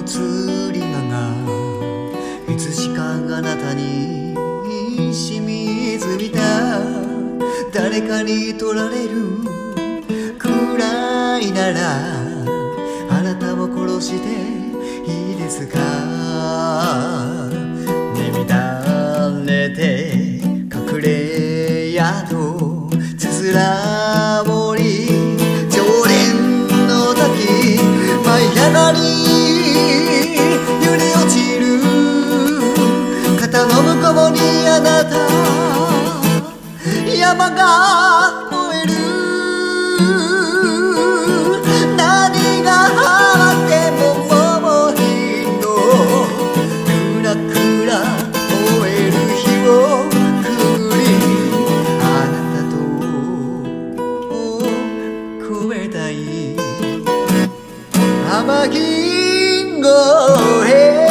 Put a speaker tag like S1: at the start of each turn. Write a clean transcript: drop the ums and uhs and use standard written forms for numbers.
S1: 移り間がいつしかあなたに染みついた。誰かに取られるくらいならあなたを殺していいですか。乱れて隠れ宿つづら折り常連の滝舞い上がり揺れ落ちる肩の向こうにあなた山が燃える。何があっても桃火のクラクラ燃える日をくぐりあなたと越えたい。天城越え